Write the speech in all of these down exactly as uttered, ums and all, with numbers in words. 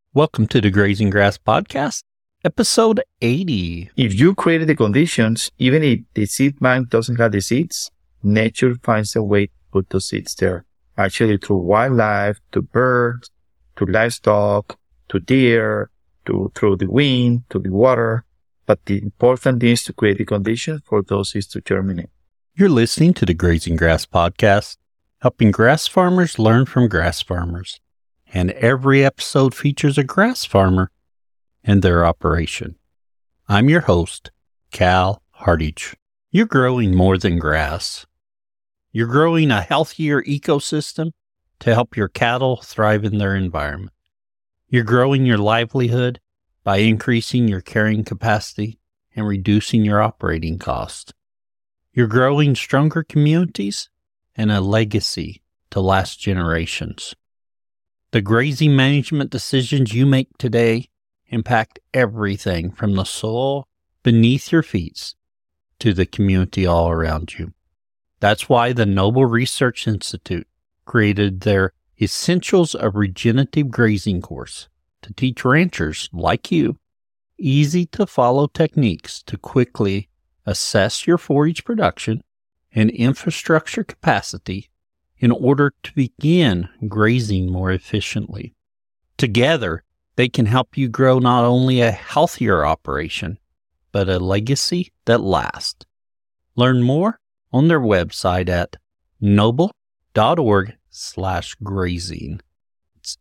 Welcome to the Grazing Grass Podcast, episode eighty. If you created the conditions, even if the seed bank doesn't have the seeds, nature finds a way to put those seeds there. Actually, through wildlife, to birds, to livestock, to deer, to through the wind, to the water. But the important thing is to create the conditions for those seeds to germinate. You're listening to the Grazing Grass Podcast, helping grass farmers learn from grass farmers. And every episode features a grass farmer and their operation. I'm your host, Cal Hardage. You're growing more than grass. You're growing a healthier ecosystem to help your cattle thrive in their environment. You're growing your livelihood by increasing your carrying capacity and reducing your operating costs. You're growing stronger communities and a legacy to last generations. The grazing management decisions you make today impact everything from the soil beneath your feet to the community all around you. That's why the Noble Research Institute created their Essentials of Regenerative Grazing course to teach ranchers like you easy-to-follow techniques to quickly assess your forage production and infrastructure capacity in order to begin grazing more efficiently. Together, they can help you grow not only a healthier operation, but a legacy that lasts. Learn more on their website at noble.org slash grazing. It's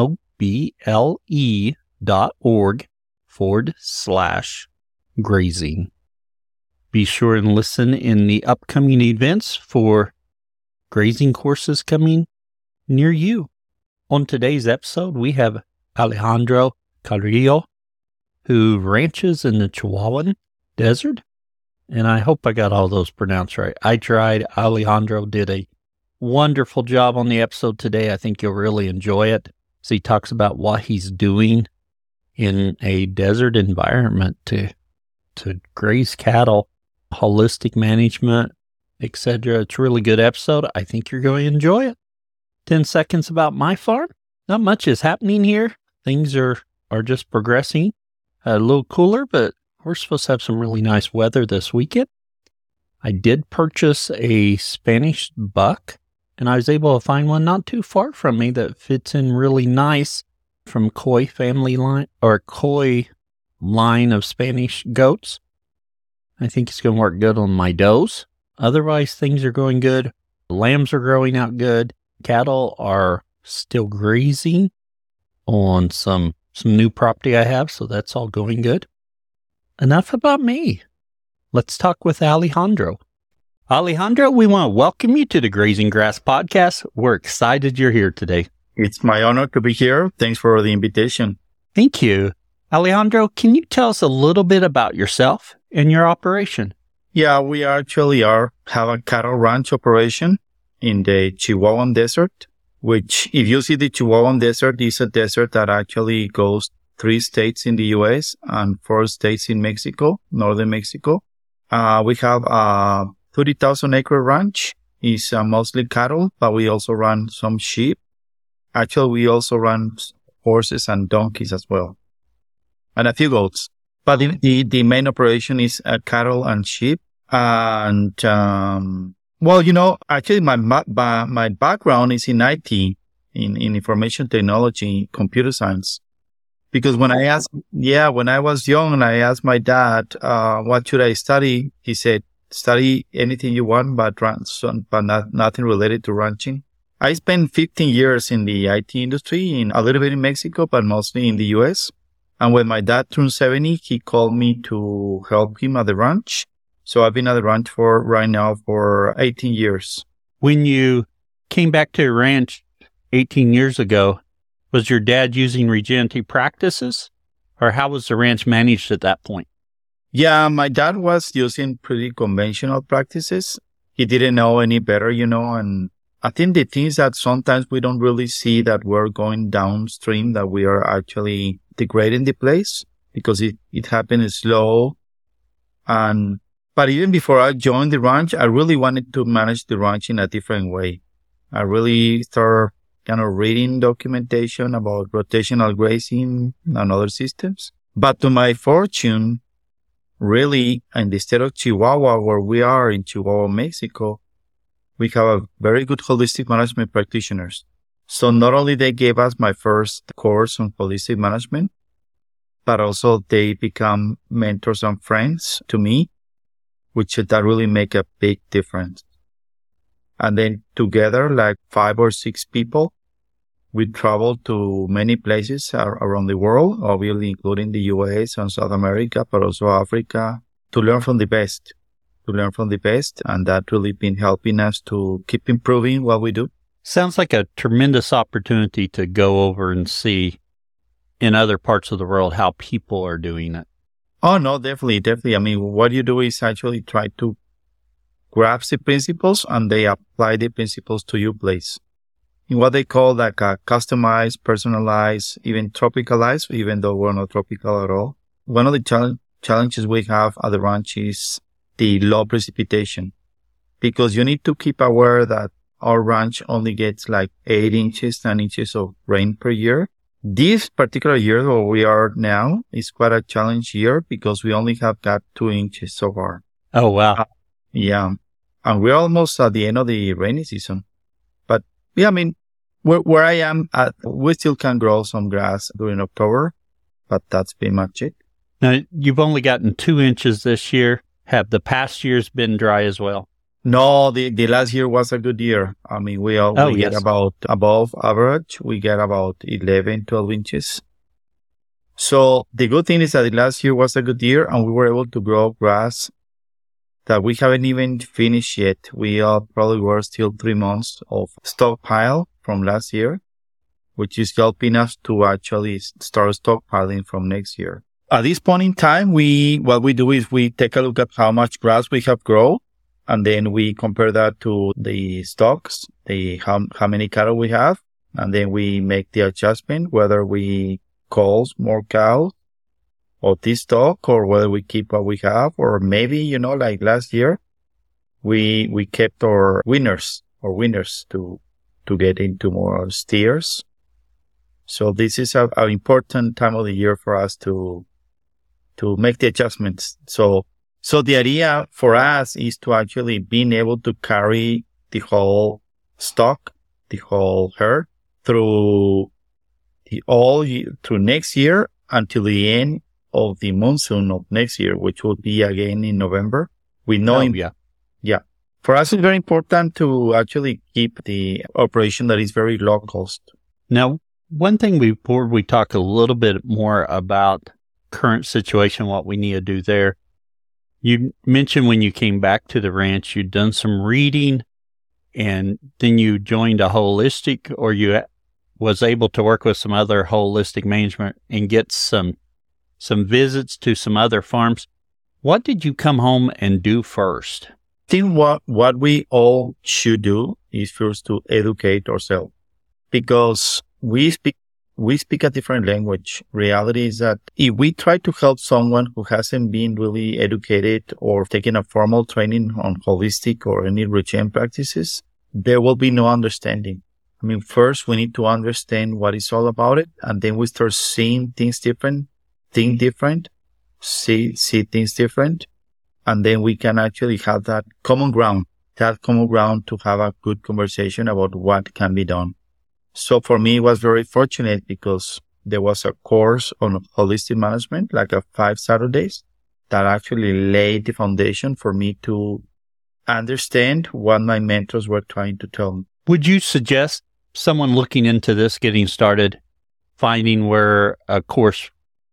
N-O-B-L-E dot org forward slash grazing. Be sure and listen in the upcoming events for grazing courses coming near you. On today's episode, we have Alejandro Carrillo, who ranches in the Chihuahuan Desert. And I hope I got all those pronounced right. I tried. Alejandro did a wonderful job on the episode today. I think you'll really enjoy it. So he talks about what he's doing in a desert environment to, to graze cattle, holistic management, et cetera. It's a really good episode. I think you're going to enjoy it. ten seconds about my farm. Not much is happening here. Things are, are just progressing. A little cooler, but we're supposed to have some really nice weather this weekend. I did purchase a Spanish buck, and I was able to find one not too far from me that fits in really nice from Coy family line, or Coy line of Spanish goats. I think it's going to work good on my does. Otherwise, things are going good. Lambs are growing out good. Cattle are still grazing on some, some new property I have, so that's all going good. Enough about me. Let's talk with Alejandro. Alejandro, we want to welcome you to the Grazing Grass Podcast. We're excited you're here today. It's my honor to be here. Thanks for the invitation. Thank you. Alejandro, can you tell us a little bit about yourself and your operation? Yeah, we actually are have a cattle ranch operation in the Chihuahuan Desert, which if you see the Chihuahuan Desert, is a desert that actually goes three states in the U S and four states in Mexico, northern Mexico. Uh, we have a thirty thousand acre ranch. It's uh, mostly cattle, but we also run some sheep. Actually, we also run horses and donkeys as well, and a few goats. But the, the, the main operation is uh, cattle and sheep. And, um, well, you know, actually my, my, my background is in I T, in, in information technology, computer science. Because when I asked, yeah, when I was young and I asked my dad, uh, what should I study? He said, study anything you want, but, ranch, but not, nothing related to ranching. I spent fifteen years in the I T industry, in a little bit in Mexico, but mostly in the U S. And when my dad turned seventy, he called me to help him at the ranch. So I've been at the ranch for right now for eighteen years. When you came back to the ranch eighteen years ago, was your dad using regenerative practices, or how was the ranch managed at that point? Yeah, my dad was using pretty conventional practices. He didn't know any better, you know, and I think the things that sometimes we don't really see that we're going downstream, that we are actually degrading the place because it, it happened slow. And, but even before I joined the ranch, I really wanted to manage the ranch in a different way. I really started kind of reading documentation about rotational grazing and other systems. But to my fortune, really, in the state of Chihuahua, where we are in Chihuahua, Mexico, we have a very good holistic management practitioners. So not only they gave us my first course on holistic management, but also they become mentors and friends to me, which that really make a big difference. And then together, like five or six people, we travel to many places around the world, obviously including the U S and South America, but also Africa, to learn from the best, to learn from the best. And that really been helping us to keep improving what we do. Sounds like a tremendous opportunity to go over and see in other parts of the world how people are doing it. Oh, no, definitely, definitely. I mean, what you do is actually try to grasp the principles and they apply the principles to your place. In what they call like a customized, personalized, even tropicalized, even though we're not tropical at all. One of the chal- challenges we have at the ranch is the low precipitation, because you need to keep aware that our ranch only gets like eight inches, nine inches of rain per year. This particular year where we are now is quite a challenge year because we only have got two inches so far. Oh, wow. Uh, yeah. And we're almost at the end of the rainy season. But yeah, I mean, where, where I am at, we still can grow some grass during October, but that's pretty much it. Now, you've only gotten two inches this year. Have the past years been dry as well? No, the, the last year was a good year. I mean, we, all, oh, we yes. get about above average. We get about eleven, twelve inches. So the good thing is that the last year was a good year and we were able to grow grass that we haven't even finished yet. We uh, probably were still three months of stockpile from last year, which is helping us to actually start stockpiling from next year. At this point in time, we what we do is we take a look at how much grass we have grown. And then we compare that to the stocks, the how, how many cattle we have. And then we make the adjustment, whether we cull more cows of this stock or whether we keep what we have. Or maybe, you know, like last year, we we kept our winners or winners to to get into more steers. So this is a, an important time of the year for us to to make the adjustments. So So the idea for us is to actually being able to carry the whole stock, the whole herd through the all through next year until the end of the monsoon of next year, which will be again in November. We know, oh, in, yeah, yeah. For us, it's very important to actually keep the operation that is very low cost. Now, one thing before we talk a little bit more about current situation, what we need to do there. You mentioned when you came back to the ranch, you'd done some reading and then you joined a holistic, or you was able to work with some other holistic management and get some, some visits to some other farms. What did you come home and do first? I think what, what we all should do is first to educate ourselves, because we speak We speak a different language. Reality is that if we try to help someone who hasn't been really educated or taken a formal training on holistic or any routine practices, there will be no understanding. I mean, first we need to understand what it's all about it, and then we start seeing things different, think different, see, see things different, and then we can actually have that common ground, that common ground to have a good conversation about what can be done. So for me, it was very fortunate because there was a course on holistic management, like a five Saturdays, that actually laid the foundation for me to understand what my mentors were trying to tell me. Would you suggest someone looking into this, getting started, finding where a course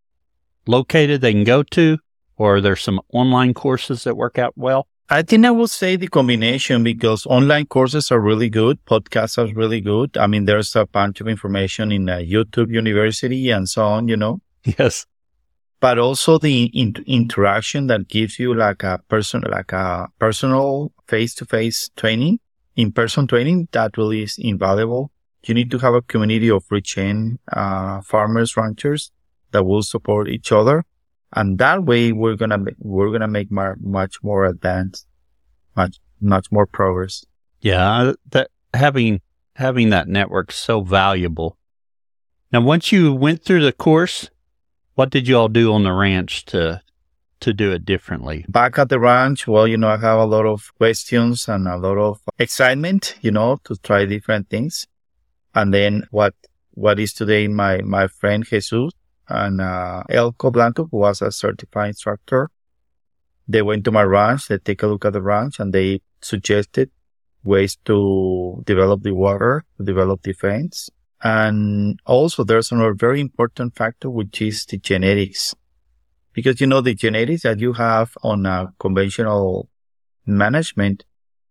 located they can go to, or are there some online courses that work out well? I think I would say the combination, because online courses are really good. Podcasts are really good. I mean, there's a bunch of information in uh, YouTube University and so on, you know. Yes. But also the in- interaction that gives you like a person, like a personal face-to-face training, in-person training, that really is invaluable. You need to have a community of rich-end uh, farmers, ranchers that will support each other. And that way, we're gonna we're gonna make more, much more advanced, much much more progress. Yeah, that having having that network so valuable. Now, once you went through the course, what did you all do on the ranch to to do it differently? Back at the ranch, well, you know, I have a lot of questions and a lot of excitement, you know, to try different things. And then what what is today my, my friend Jesus and uh, Elko Blanco, who was a certified instructor, they went to my ranch, they take a look at the ranch, and they suggested ways to develop the water, to develop the fence. And also there's another very important factor, which is the genetics. Because, you know, the genetics that you have on a conventional management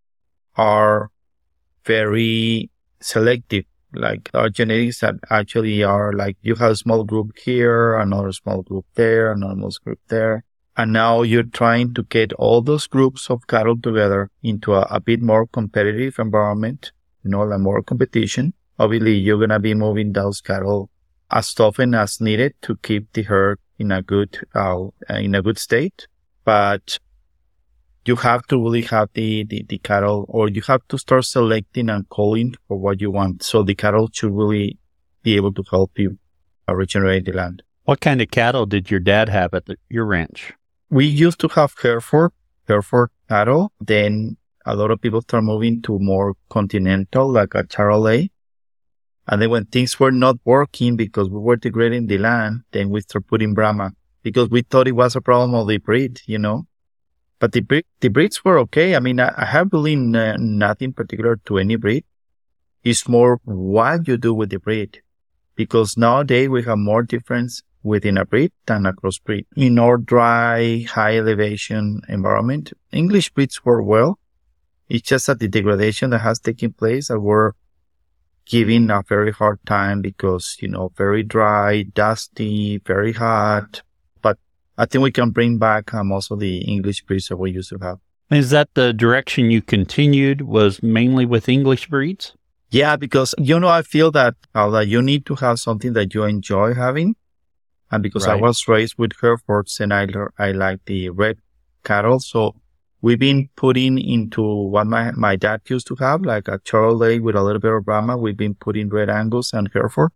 are very selective. Like our genetics that actually are like you have a small group here, another small group there, another small group there. And now you're trying to get all those groups of cattle together into a, a bit more competitive environment, you know, like more competition. Obviously, you're going to be moving those cattle as often as needed to keep the herd in a good, uh, in a good state. But you have to really have the, the, the cattle, or you have to start selecting and calling for what you want. So the cattle should really be able to help you uh, regenerate the land. What kind of cattle did your dad have at the, your ranch? We used to have Hereford, Hereford cattle. Then a lot of people start moving to more continental, like a Charolais. And then when things were not working because we were degrading the land, then we start putting Brahma because we thought it was a problem of the breed, you know. But the breed, the breeds were okay. I mean, I, I have really n- nothing particular to any breed. It's more what you do with the breed. Because nowadays we have more difference within a breed than a crossbreed. In our dry, high elevation environment, English breeds work well. It's just that the degradation that has taken place that we're giving a very hard time because, you know, very dry, dusty, very hot. But I think we can bring back um, also the English breeds that we used to have. Is that the direction you continued, was mainly with English breeds? Yeah, because, you know, I feel that, uh, that you need to have something that you enjoy having. And because right. I was raised with Herefords and I, I like the red cattle. So we've been putting into what my, my dad used to have, like a Charolais with a little bit of Brahma. We've been putting Red Angus and Hereford.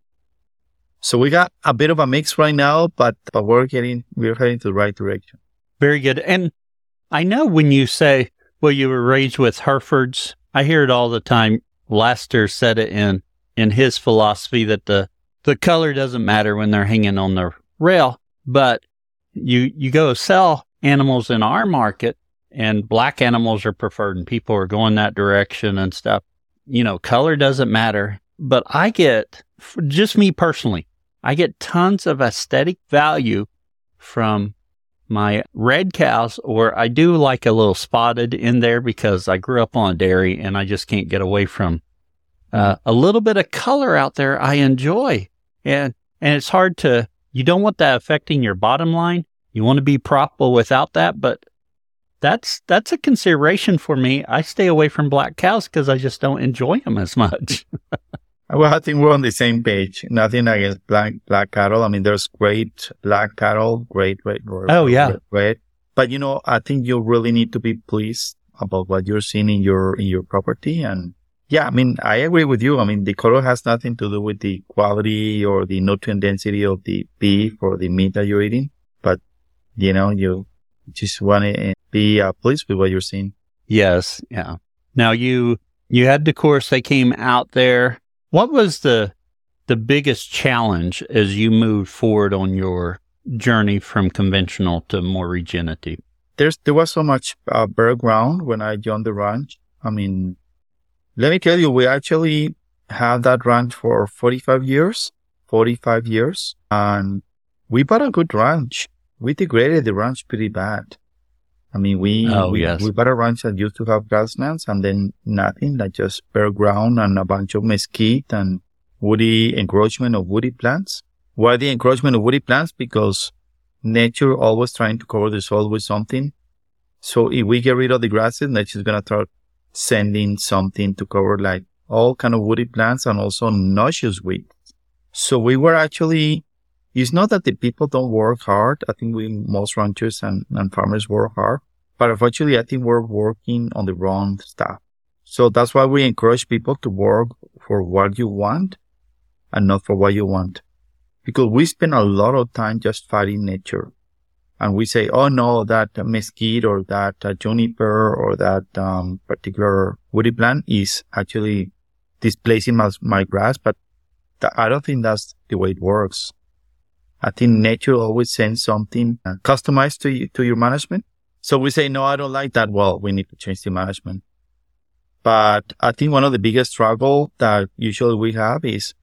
So we got a bit of a mix right now, but, but we're getting, we're heading to the right direction. Very good. And I know when you say, well, you were raised with Herefords, I hear it all the time. Laster said it in, in his philosophy that the, the color doesn't matter when they're hanging on the rail, but you, you go sell animals in our market, and black animals are preferred and people are going that direction and stuff. You know, color doesn't matter. But I get, just me personally, I get tons of aesthetic value from my red cows, or I do like a little spotted in there because I grew up on a dairy and I just can't get away from uh, a little bit of color out there I enjoy. And, and it's hard to, you don't want that affecting your bottom line. You want to be profitable without that, but That's that's a consideration for me. I stay away from black cows because I just don't enjoy them as much. Well, I think we're on the same page. Nothing against black black cattle. I mean, there's great black cattle, great red. red oh yeah, red, red. But you know, I think you really need to be pleased about what you're seeing in your in your property. And yeah, I mean, I agree with you. I mean, the color has nothing to do with the quality or the nutrient density of the beef or the meat that you're eating. But you know, you just want to be uh, pleased with what you're seeing. Yes. Yeah. Now you, you had the course, they came out there. What was the, the biggest challenge as you moved forward on your journey from conventional to more regenerative? There's, there was so much uh, bare ground when I joined the ranch. I mean, let me tell you, we actually had that ranch for forty-five years, forty-five years, and we bought a good ranch. We degraded the ranch pretty bad. I mean, we, oh, we, yes. we bought a ranch that used to have grasslands and then nothing, like just bare ground and a bunch of mesquite and woody encroachment of woody plants. Why the encroachment of woody plants? Because nature always trying to cover the soil with something. So if we get rid of the grasses, nature is going to start sending something to cover like all kind of woody plants and also noxious weeds. So we were actually, it's not that the people don't work hard. I think we, most ranchers and, and farmers work hard, but unfortunately, I think we're working on the wrong stuff. So that's why we encourage people to work for what you want and not for what you want. Because we spend a lot of time just fighting nature. And we say, oh no, that mesquite or that uh, juniper or that um, particular woody plant is actually displacing my, my grass. But th- I don't think that's the way it works. I think nature always sends something uh, customized to you, to your management. So we say, no, I don't like that. Well, we need to change the management. But I think one of the biggest struggles that usually we have is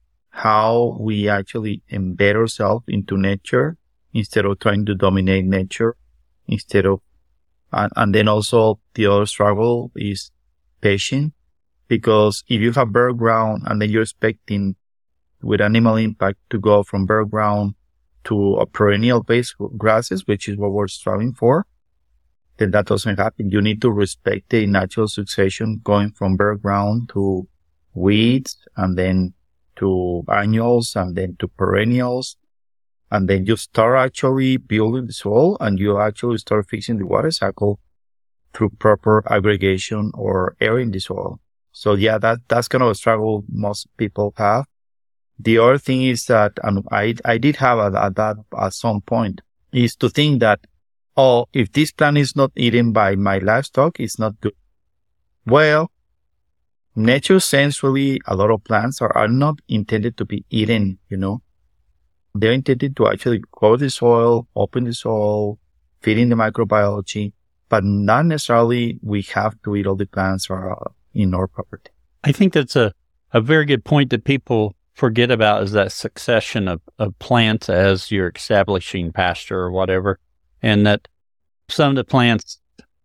how we actually embed ourselves into nature instead of trying to dominate nature, instead of, and, and then also the other struggle is patience, because if you have bare ground and then you're expecting with animal impact to go from bare ground to a perennial based grasses, which is what we're striving for, then that doesn't happen. You need to respect the natural succession going from bare ground to weeds and then to annuals and then to perennials. And then you start actually building the soil and you actually start fixing the water cycle through proper aggregation or airing the soil. So yeah, that, that's kind of a struggle most people have. The other thing is that, and I, I did have at, at that at some point, is to think that, oh, if this plant is not eaten by my livestock, it's not good. Well, nature sends really a lot of plants are, are not intended to be eaten, you know. They're intended to actually cover the soil, open the soil, feed in the microbiology, but not necessarily we have to eat all the plants are in our property. I think that's a, a very good point that people forget about is that succession of, of plants as you're establishing pasture or whatever. And that some of the plants,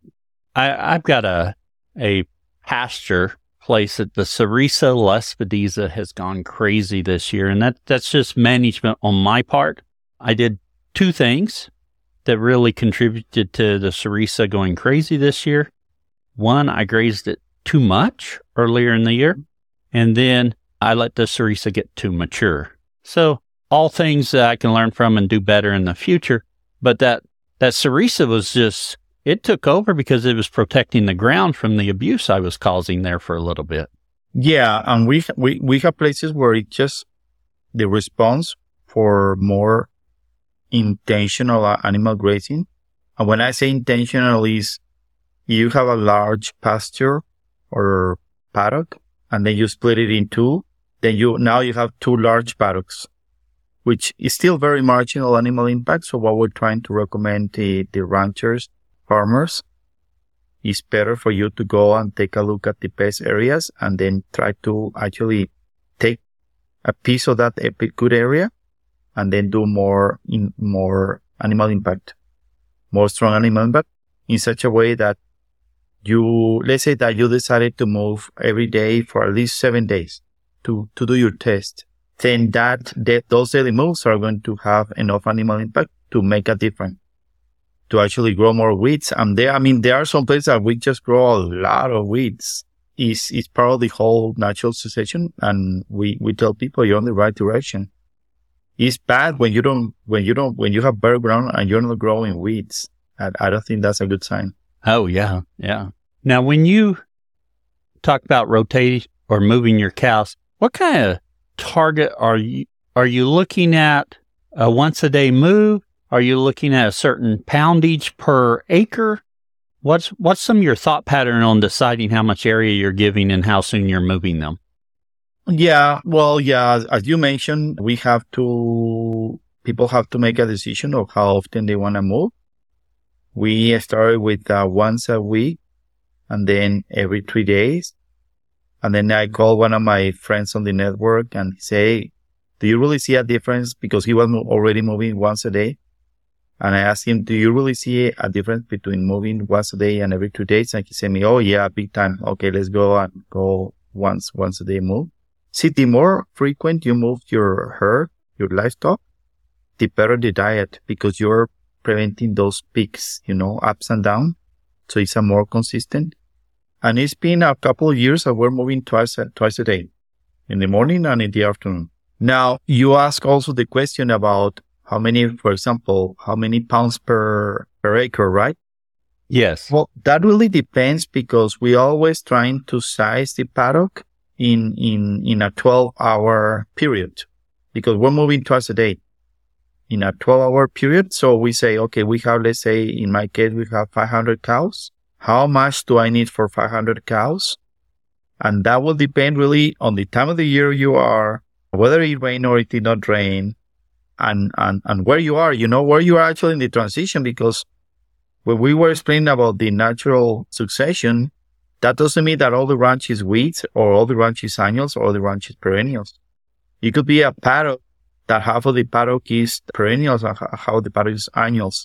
I, I've got a, a pasture place that the Sericea lespedeza has gone crazy this year. And that that's just management on my part. I did two things that really contributed to the Sericea going crazy this year. One, I grazed it too much earlier in the year. And then I let the Sericea get too mature. So all things that I can learn from and do better in the future. But that, that Sericea was just, it took over because it was protecting the ground from the abuse I was causing there for a little bit. Yeah, and we we we have places where it just, the response for more intentional animal grazing. And when I say intentional is you have a large pasture or paddock and then you split it in two, then you now you have two large paddocks, which is still very marginal animal impact. So what we're trying to recommend the, the ranchers, farmers, is better for you to go and take a look at the best areas and then try to actually take a piece of that good area and then do more in more animal impact, more strong animal impact in such a way that you, let's say that you decided to move every day for at least seven days to, to do your test. Then that, that those daily moves are going to have enough animal impact to make a difference, to actually grow more weeds. And there, I mean, there are some places that we just grow a lot of weeds. It's, it's part of the whole natural succession. And we, we tell people you're on the right direction. It's bad when you don't, when you don't, when you have bare ground and you're not growing weeds. I, I don't think that's a good sign. Oh, yeah. Yeah. Now, when you talk about rotating or moving your cows, what kind of target are you, are you looking at a once a day move? Are you looking at a certain poundage per acre? What's what's some of your thought pattern on deciding how much area you're giving and how soon you're moving them? Yeah, well, yeah, as, as you mentioned, we have to, people have to make a decision of how often they want to move. We started with uh, once a week and then every three days. And then I called one of my friends on the network and say, do you really see a difference? Because he was already moving once a day. And I asked him, do you really see a difference between moving once a day and every two days? And he said me, oh yeah, big time. Okay, let's go and go once, once a day move. See, the more frequent you move your herd, your livestock, the better the diet because you're preventing those peaks, you know, ups and downs. So it's a more consistent. And it's been a couple of years that we're moving twice, twice a day, in the morning and in the afternoon. Now, you ask also the question about how many, for example, how many pounds per, per acre, right? Yes. Well, that really depends because we always trying to size the paddock in, in, in a twelve hour period because we're moving twice a day in a twelve hour period. So we say, okay, we have, let's say in my case, we have five hundred cows. How much do I need for five hundred cows? And that will depend really on the time of the year you are, whether it rained or it did not rain, and, and, and where you are, you know, where you are actually in the transition, because when we were explaining about the natural succession, that doesn't mean that all the ranch is weeds or all the ranch is annuals or all the ranch is perennials. It could be a paddock that half of the paddock is perennials and half the paddock is annuals.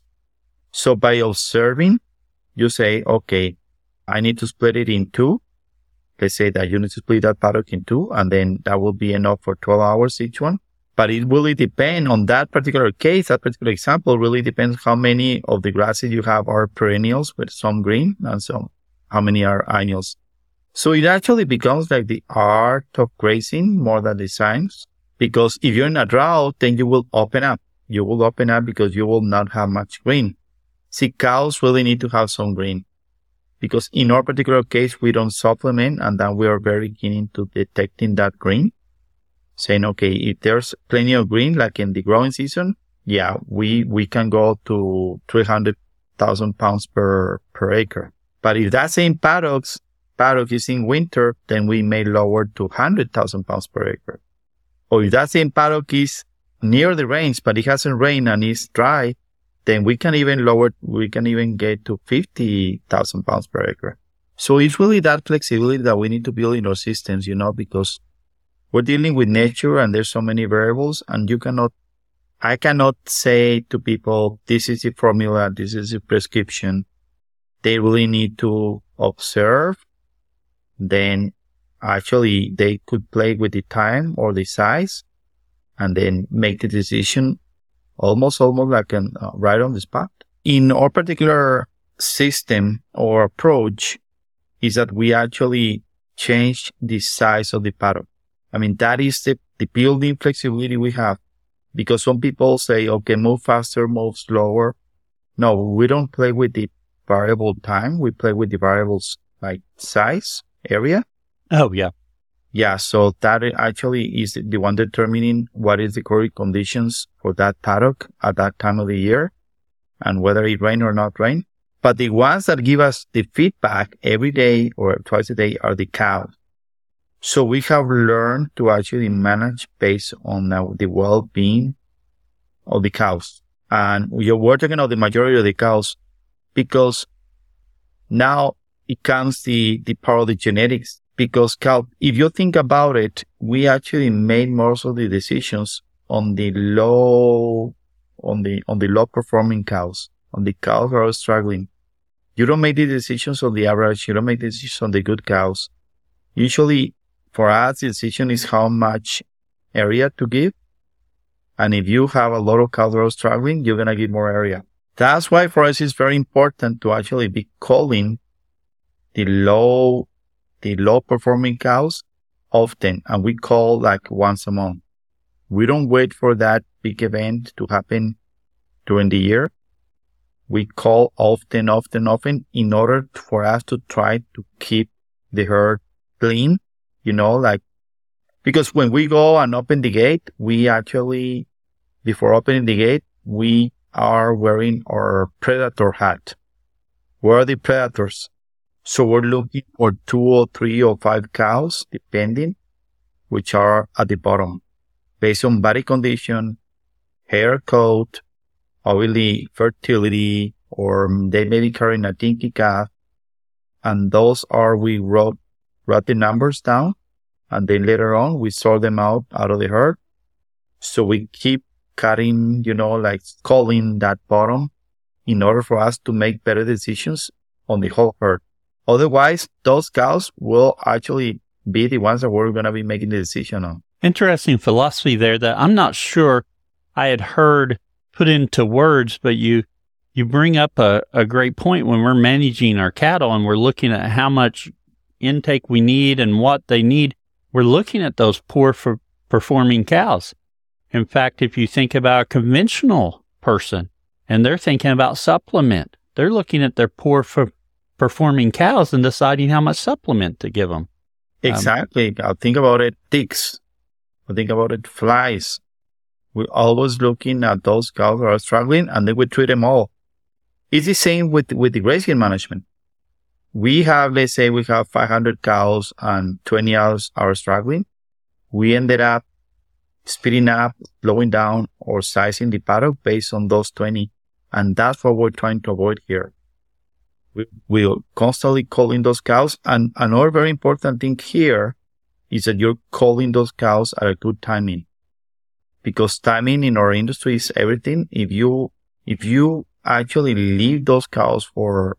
So by observing, you say, okay, I need to split it in two. Let's say that you need to split that paddock in two, and then that will be enough for twelve hours each one. But it really depends on that particular case, that particular example really depends how many of the grasses you have are perennials with some green and some, how many are annuals. So it actually becomes like the art of grazing more than the science, because if you're in a drought, then you will open up. You will open up because you will not have much green. See, cows really need to have some green, because in our particular case, we don't supplement, and then we are very beginning to detecting that green. Saying, okay, if there's plenty of green, like in the growing season, yeah, we, we can go to three hundred thousand pounds per, per acre. But if that same paddocks, paddock is in winter, then we may lower to one hundred thousand pounds per acre. Or if that same paddock is near the range, but it hasn't rained and it's dry, then we can even lower, we can even get to fifty thousand pounds per acre. So it's really that flexibility that we need to build in our systems, you know, because we're dealing with nature and there's so many variables, and you cannot, I cannot say to people, this is the formula, this is the prescription. They really need to observe. Then actually they could play with the time or the size and then make the decision almost, almost like an, uh, right on the spot. In our particular system or approach is that we actually change the size of the paddock. I mean, that is the, the building flexibility we have, because some people say, okay, move faster, move slower. No, we don't play with the variable time. We play with the variables like size, area. Oh, yeah. Yeah. So that actually is the one determining what is the correct conditions for that paddock at that time of the year and whether it rain or not rain. But the ones that give us the feedback every day or twice a day are the cows. So we have learned to actually manage based on uh, the well-being of the cows. And we are talking about the majority of the cows because now it comes the, the power of the genetics. Because cow, if you think about it, we actually made most of the decisions on the low, on the, on the low performing cows, on the cows that are struggling. You don't make the decisions on the average. You don't make the decisions on the good cows. Usually, for us, the decision is how much area to give. And if you have a lot of cows that are struggling, you're going to give more area. That's why for us it's very important to actually be calling the low, the low performing cows often. And we call like once a month. We don't wait for that big event to happen during the year. We call often, often, often in order for us to try to keep the herd clean. You know, like, because when we go and open the gate, we actually, before opening the gate, we are wearing our predator hat. Where are the predators? So we're looking for two or three or five cows, depending, which are at the bottom, based on body condition, hair coat, obviously fertility, or they may be carrying a dinky calf. And those are, we wrote, wrote the numbers down, and then later on we sort them out out of the herd. So we keep cutting, you know, like calling that bottom in order for us to make better decisions on the whole herd. Otherwise, those cows will actually be the ones that we're going to be making the decision on. Interesting philosophy there that I'm not sure I had heard put into words, but you you bring up a, a great point when we're managing our cattle and we're looking at how much intake we need and what they need. We're looking at those poor for performing cows. In fact, if you think about a conventional person and they're thinking about supplement, they're looking at their poor for performing cows and deciding how much supplement to give them. Exactly. Um, I'll think about it, ticks. I'll think about it, flies. We're always looking at those cows that are struggling, and then we treat them all. It's the same with, with the grazing management. We have, let's say we have five hundred cows and twenty cows are struggling. We ended up speeding up, slowing down, or sizing the paddock based on those twenty. And that's what we're trying to avoid here. We, we're constantly calling those cows. And another very important thing here is that you're calling those cows at a good timing. Because timing in our industry is everything. If you, if you actually leave those cows for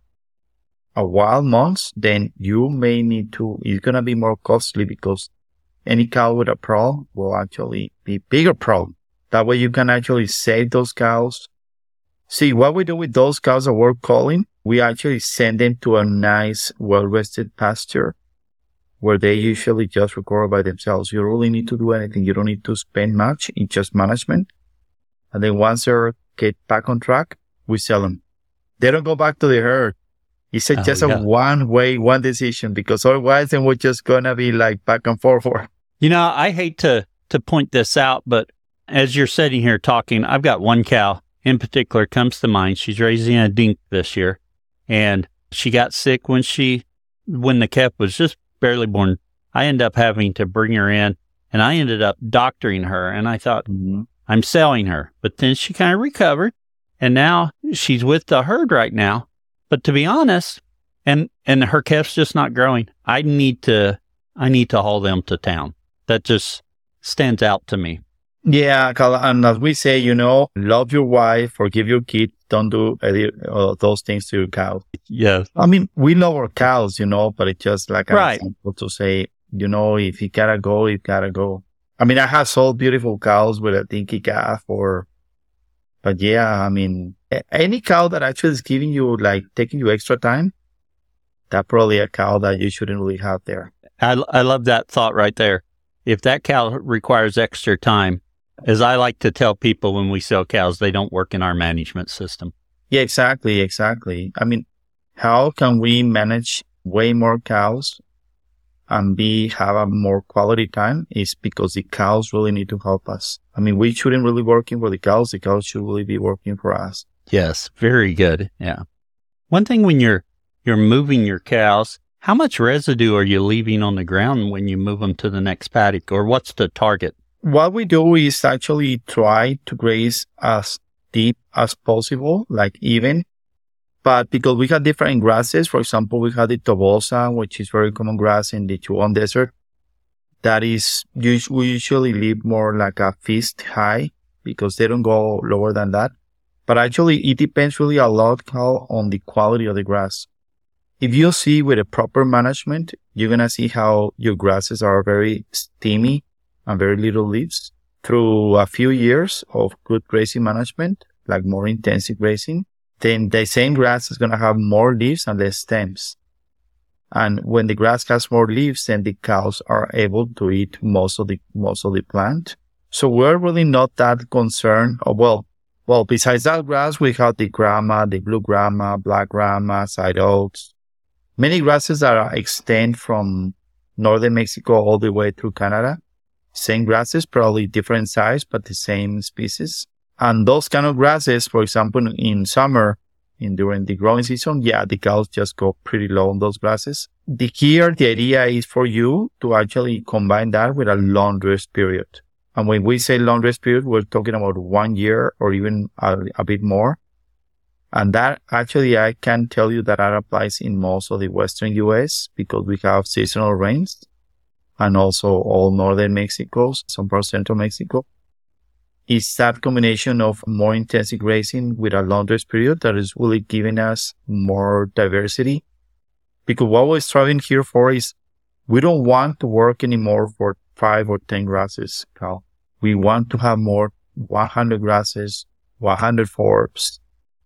a while, months, then you may need to, it's going to be more costly because any cow with a problem will actually be bigger problem. That way you can actually save those cows. See, what we do with those cows that we're calling, we actually send them to a nice, well-rested pasture where they usually just recover by themselves. You don't really need to do anything. You don't need to spend much. It's just management. And then once they get back on track, we sell them. They don't go back to the herd. It's a, oh, just yeah. a one way, one decision, because otherwise then we're just going to be like back and forth. You know, I hate to, to point this out, but as you're sitting here talking, I've got one cow in particular comes to mind. She's raising a dink this year, and she got sick when she, when the calf was just barely born. I ended up having to bring her in, and I ended up doctoring her, and I thought, mm-hmm. I'm selling her. But then she kind of recovered, and now she's with the herd right now. But to be honest, and, and her calf's just not growing. I need to, I need to haul them to town. That just stands out to me. Yeah, and as we say, you know, love your wife, forgive your kid, don't do any of those things to your cow. Yes. I mean, we love our cows, you know, but it's just like an right. example to say, you know, if you gotta go, you gotta go. I mean, I have sold beautiful cows with a dinky calf or, but yeah, I mean, any cow that actually is giving you, like, taking you extra time, that's probably a cow that you shouldn't really have there. I, I love that thought right there. If that cow requires extra time, as I like to tell people when we sell cows, they don't work in our management system. Yeah, exactly, exactly. I mean, how can we manage way more cows and be have a more quality time? Is because the cows really need to help us. I mean, we shouldn't really working for the cows. The cows should really be working for us. Yes, very good. Yeah. One thing when you're you're moving your cows, how much residue are you leaving on the ground when you move them to the next paddock, or what's the target? What we do is actually try to graze as deep as possible, like even. But because we have different grasses, for example, we have the tobosa, which is very common grass in the Chihuahuan Desert. That is, we usually leave more like a fist high because they don't go lower than that. But actually, it depends really a lot on the quality of the grass. If you see with a proper management, you're going to see how your grasses are very steamy and very little leaves. Through a few years of good grazing management, like more intensive grazing, then the same grass is going to have more leaves and less stems. And when the grass has more leaves, then the cows are able to eat most of the, most of the plant. So we're really not that concerned. Oh, well, well, besides that grass, we have the grama, the blue grama, black grama, side oaks, many grasses that extend from northern Mexico all the way through Canada. Same grasses, probably different size, but the same species. And those kind of grasses, for example, in summer, in during the growing season, yeah, the cows just go pretty low on those grasses. The here, the idea is for you to actually combine that with a long rest period. And when we say long rest period, we're talking about one year or even a, a bit more. And that actually, I can tell you that that applies in most of the Western U S because we have seasonal rains. And also all northern Mexico, some parts of central Mexico. It's that combination of more intensive grazing with a long rest period that is really giving us more diversity. Because what we're striving here for is we don't want to work anymore for five or ten grasses, Cal. We want to have more one hundred grasses, one hundred forbs.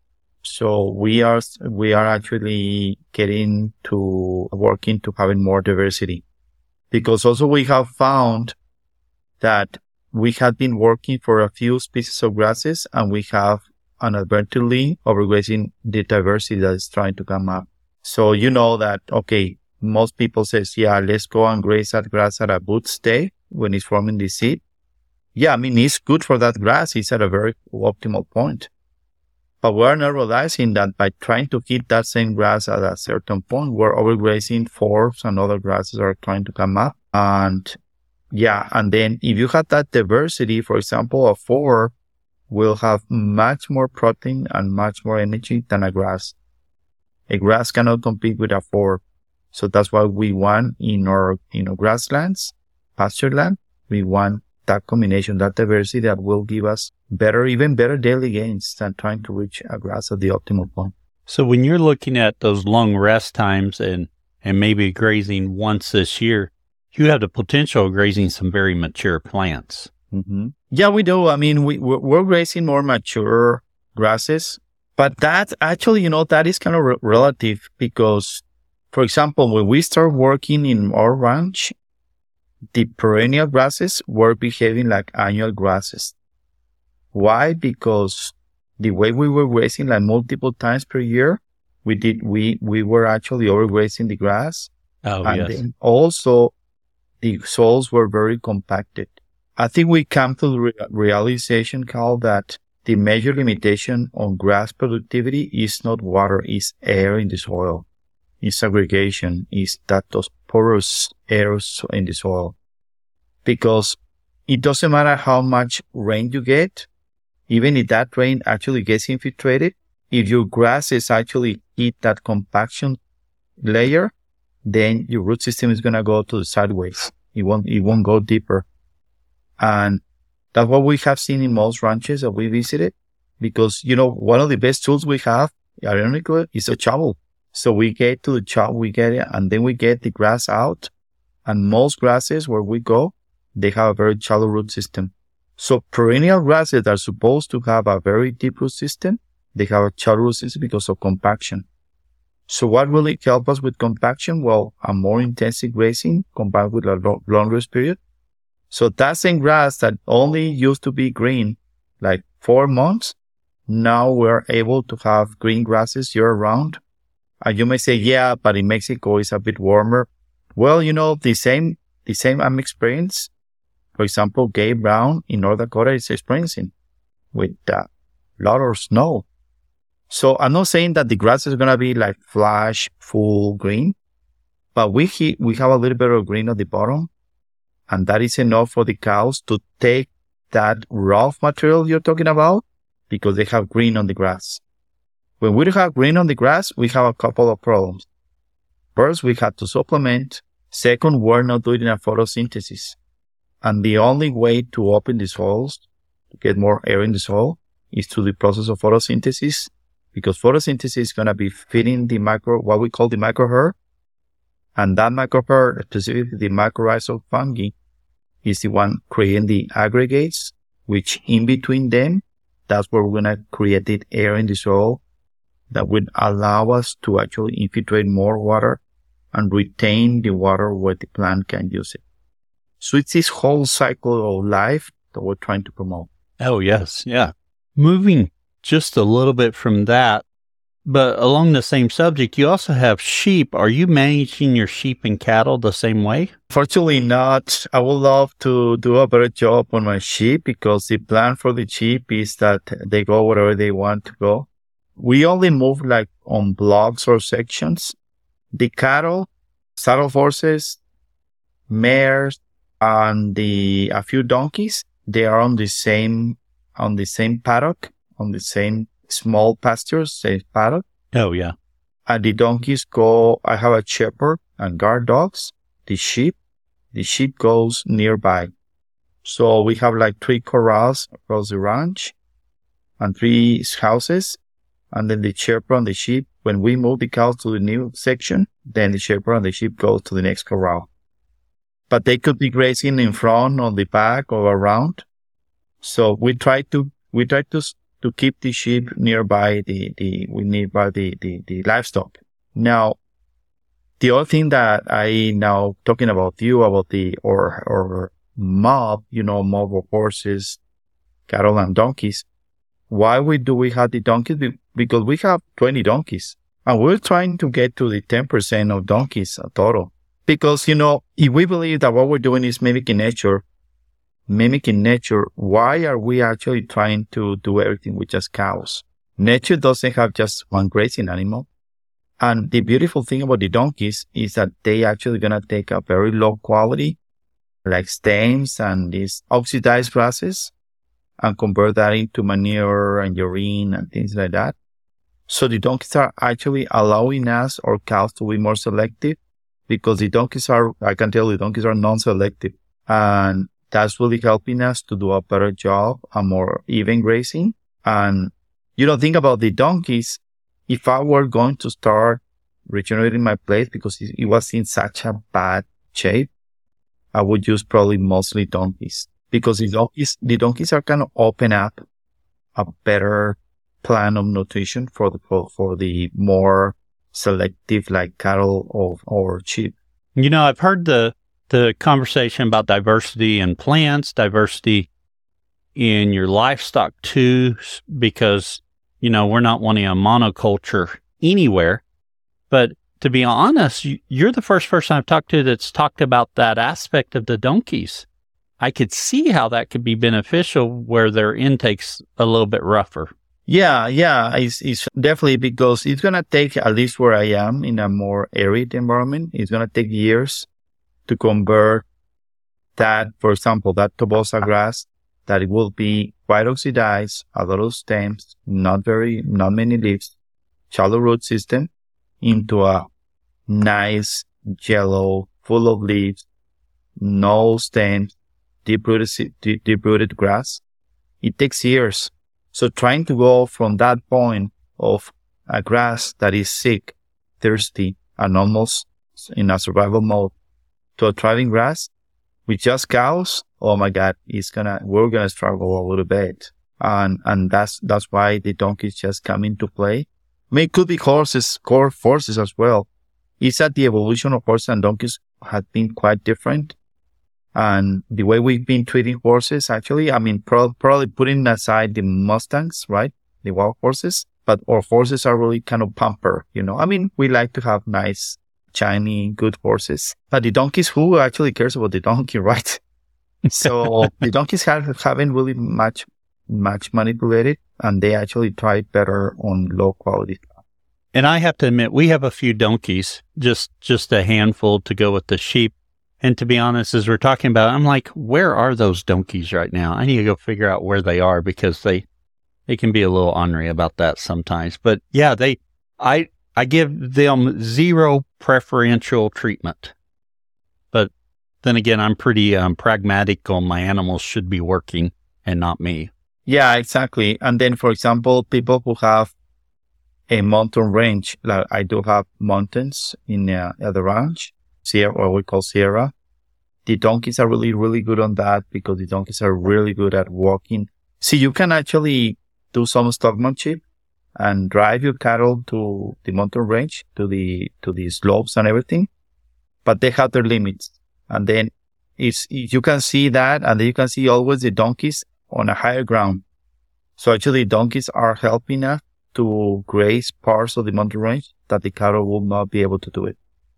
So we are, we are actually getting to working to having more diversity. Because also we have found that we had been working for a few species of grasses and we have inadvertently overgrazing the diversity that is trying to come up. So you know that, okay, most people says, yeah, let's go and graze that grass at a good state when it's forming the seed. Yeah, I mean, it's good for that grass. It's at a very optimal point. But we're not realizing that by trying to hit that same grass at a certain point, we're overgrazing forbs and other grasses are trying to come up. And yeah, and then if you have that diversity, for example, a forb will have much more protein and much more energy than a grass. A grass cannot compete with a forb. So that's why we want in our, you know, grasslands, pasture land, we want that combination, that diversity that will give us better, even better daily gains than trying to reach a grass at the optimal point. So when you're looking at those long rest times and, and maybe grazing once this year, you have the potential of grazing some very mature plants. Mm-hmm. Yeah, we do. I mean, we, we're grazing more mature grasses, but that actually, you know, that is kind of re- relative because, for example, when we start working in our ranch, the perennial grasses were behaving like annual grasses. Why? Because the way we were grazing like multiple times per year, we did, we, we were actually overgrazing the grass. Oh, and yes. Then also the soils were very compacted. I think we come to the re- realization, Carl, that the major limitation on grass productivity is not water, it's air in the soil. It's aggregation, is that those porous airs in the soil. Because it doesn't matter how much rain you get, even if that rain actually gets infiltrated, if your grasses actually hit that compaction layer, then your root system is going to go to the sideways. It won't, it won't go deeper. And that's what we have seen in most ranches that we visited. Because, you know, one of the best tools we have, ironically, is a shovel. So we get to the chop, we get it, and then we get the grass out. And most grasses where we go, they have a very shallow root system. So perennial grasses that are supposed to have a very deep root system, they have a shallow root system because of compaction. So what really helps us with compaction? Well, a more intensive grazing combined with a lo- longer period. So that same grass that only used to be green like four months, now we're able to have green grasses year round. And you may say, yeah, but in Mexico it's a bit warmer. Well, you know, the same, the same I'm experiencing. For example, Gabe Brown in North Dakota is experiencing with a uh, lot of snow. So I'm not saying that the grass is going to be like flash, full green, but we, he, we have a little bit of green at the bottom. And that is enough for the cows to take that rough material you're talking about because they have green on the grass. When we have green on the grass, we have a couple of problems. First, we have to supplement. Second, we're not doing a photosynthesis. And the only way to open the soils, to get more air in the soil, is through the process of photosynthesis, because photosynthesis is going to be feeding the micro, what we call the microherb. And that microherb, specifically the mycorrhizal fungi, is the one creating the aggregates, which in between them, that's where we're going to create the air in the soil that would allow us to actually infiltrate more water and retain the water where the plant can use it. So it's this whole cycle of life that we're trying to promote. Oh, yes. Yeah. Moving just a little bit from that, but along the same subject, you also have sheep. Are you managing your sheep and cattle the same way? Fortunately not. I would love to do a better job on my sheep because the plan for the sheep is that they go wherever they want to go. We only move like on blocks or sections. The cattle, saddle horses, mares, and the a few donkeys, they are on the same on the same paddock, on the same small pastures, same paddock. Oh, yeah. And the donkeys go, I have a shepherd and guard dogs. The sheep, the sheep goes nearby. So we have like three corrals across the ranch and three houses. And then the shepherd and the sheep, when we move the cows to the new section, then the shepherd and the sheep go to the next corral. But they could be grazing in front, on the back, or around. So we try to, we try to, to keep the sheep nearby the, the, we nearby the, the, the livestock. Now, the other thing that I now talking about you, about the, or, or mob, you know, mob of horses, cattle and donkeys. why we do we have the donkeys? Be- Because we have twenty donkeys. And we're trying to get to the ten percent of donkeys total. Because, you know, if we believe that what we're doing is mimicking nature, mimicking nature, why are we actually trying to do everything with just cows? Nature doesn't have just one grazing animal. And the beautiful thing about the donkeys is that they actually gonna take a very low quality, like stems and these oxidized grasses, and convert that into manure and urine and things like that. So the donkeys are actually allowing us or cows to be more selective, because the donkeys are, I can tell the donkeys are non-selective. And that's really helping us to do a better job, a more even grazing. And, you know, think about the donkeys. If I were going to start regenerating my place because it, it was in such a bad shape, I would use probably mostly donkeys, because the donkeys, the donkeys are kind of open up a better plan of nutrition for the, for, for the more selective like cattle or, or sheep. You know, I've heard the, the conversation about diversity in plants, diversity in your livestock too, because, you know, we're not wanting a monoculture anywhere. But to be honest, you, you're the first person I've talked to that's talked about that aspect of the donkeys. I could see how that could be beneficial where their intake's a little bit rougher. Yeah, yeah, it's, it's definitely, because it's going to take, at least where I am in a more arid environment, it's going to take years to convert that, for example, that tobosa grass, that it will be quite oxidized, a lot of stems, not very, not many leaves, shallow root system, into a nice yellow, full of leaves, no stems, deep-rooted, deep-rooted grass. It takes years. So trying to go from that point of a grass that is sick, thirsty, and almost in a survival mode to a thriving grass with just cows, oh my God, it's gonna, we're gonna struggle a little bit. And, and that's, that's why the donkeys just come into play. I mean, it could be horses, core forces as well. It's that the evolution of horses and donkeys had been quite different. And the way we've been treating horses, actually, I mean, pro- probably putting aside the Mustangs, right? The wild horses, but our horses are really kind of pampered, you know. I mean, we like to have nice, shiny, good horses, but the donkeys, who actually cares about the donkey, right? So the donkeys have, haven't really much, much manipulated, and they actually try better on low quality. And I have to admit, we have a few donkeys, just, just a handful to go with the sheep. And to be honest, as we're talking about it, I'm like, where are those donkeys right now? I need to go figure out where they are, because they, they can be a little ornery about that sometimes. But yeah, they, I, I give them zero preferential treatment. But then again, I'm pretty um, pragmatic on my animals should be working and not me. Yeah, exactly. And then, for example, people who have a mountain range, like I do have mountains in uh, at the ranch, Sierra, what we call Sierra. The donkeys are really, really good on that, because the donkeys are really good at walking. See, you can actually do some stockmanship and drive your cattle to the mountain range, to the, to the slopes and everything, but they have their limits. And then it's, you can see that, and then you can see always the donkeys on a higher ground. So actually donkeys are helping us to graze parts of the mountain range that the cattle will not be able to do it.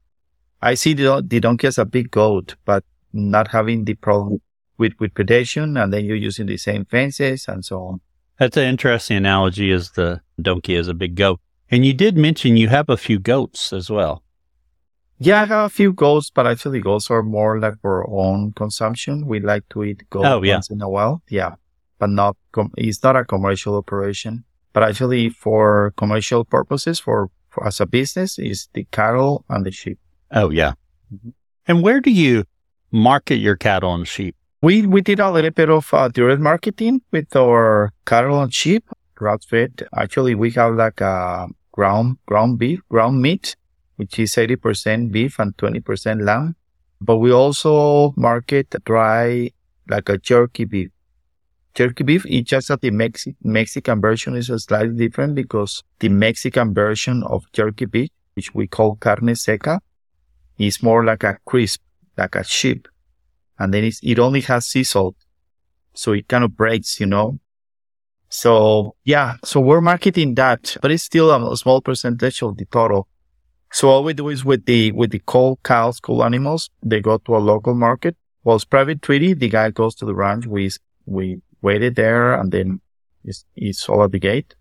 I see the, the donkey as a big goat, but not having the problem with, with predation, and then you're using the same fences and so on. That's an interesting analogy, as the donkey is a big goat. And you did mention you have a few goats as well. Yeah, I have a few goats, but actually goats are more like for our own consumption. We like to eat goat oh, yeah. once in a while. Yeah, but not, com- it's not a commercial operation. But actually for commercial purposes, for, for as a business, is the cattle and the sheep. Oh, yeah. Mm-hmm. And where do you market your cattle and sheep? We we did a little bit of uh, direct marketing with our cattle and sheep, grass fed. Actually, we have like a ground ground beef, ground meat, which is eighty percent beef and twenty percent lamb. But we also market dry, like a jerky beef. Jerky beef, it's just that the Mexi- Mexican version is slightly different, because the Mexican version of jerky beef, which we call carne seca, is more like a crisp, like a chip. And then it's, it only has sea salt. So it kind of breaks, you know. So yeah, so we're marketing that, but it's still a small percentage of the total. So all we do is with the with the cold cows, cold animals, they go to a local market. Well, it's private treaty. The guy goes to the ranch. We we waited there, and then it's, it's all at the gate.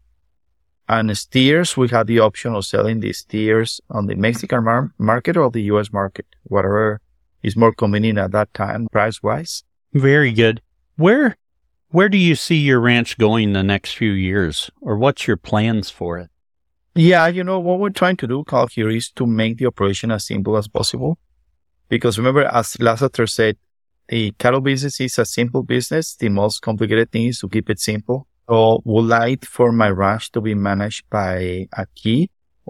And steers, we have the option of selling the steers on the Mexican mar- market or the U S market, whatever is more convenient at that time, price-wise. Very good. Where where do you see your ranch going the next few years, or what's your plans for it? Yeah, you know, what we're trying to do, Carl, here is to make the operation as simple as possible. Because remember, as Lasseter said, the cattle business is a simple business. The most complicated thing is to keep it simple. So would like for my ranch to be managed by a kid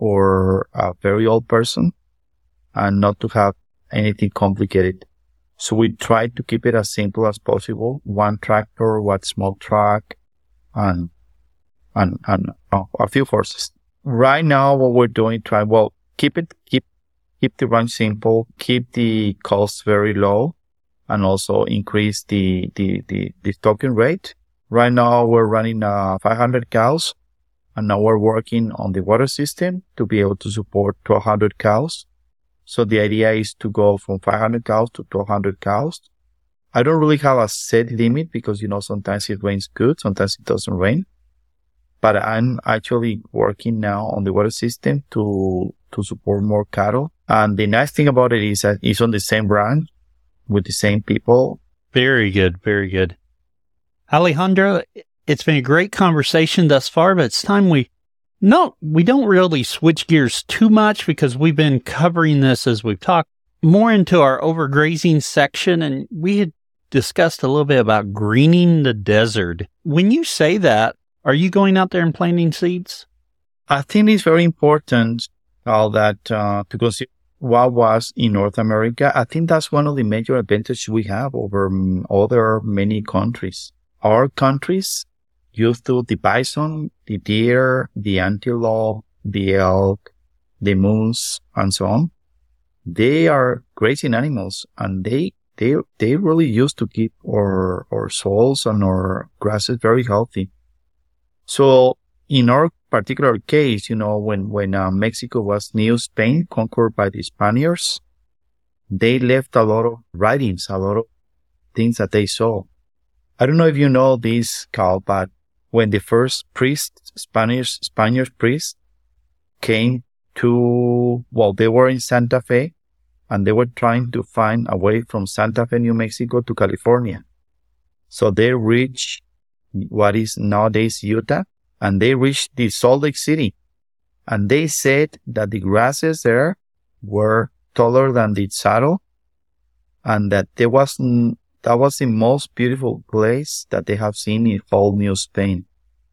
or a very old person and not to have anything complicated. So we try to keep it as simple as possible. One tractor, one small truck, and, and, and oh, a few horses. Right now, what we're doing, try, well, keep it, keep, keep the ranch simple, keep the costs very low, and also increase the, the, the, the stocking rate. Right now, we're running uh, five hundred cows, and now we're working on the water system to be able to support twelve hundred cows. So the idea is to go from five hundred cows to twelve hundred cows. I don't really have a set limit because, you know, sometimes it rains good, sometimes it doesn't rain. But I'm actually working now on the water system to to support more cattle. And the nice thing about it is that it's on the same ranch with the same people. Very good, very good. Alejandro, it's been a great conversation thus far, but it's time we, no, we don't really switch gears too much because we've been covering this as we've talked more into our overgrazing section, and we had discussed a little bit about greening the desert. When you say that, are you going out there and planting seeds? I think it's very important uh, that uh, to consider what was in North America. I think that's one of the major advantages we have over um, other many countries. Our countries used to the bison, the deer, the antelope, the elk, the moose, and so on. They are grazing animals, and they they they really used to keep our our soils and our grasses very healthy. So in our particular case, you know, when when uh, Mexico was New Spain, conquered by the Spaniards, they left a lot of writings, a lot of things that they saw. I don't know if you know this, Carl, but when the first priest, Spanish, Spanish priest came to, well, they were in Santa Fe and they were trying to find a way from Santa Fe, New Mexico to California. So they reached what is nowadays Utah, and they reached the Salt Lake City. And they said that the grasses there were taller than the saddle and that there was That was the most beautiful place that they have seen in whole New Spain.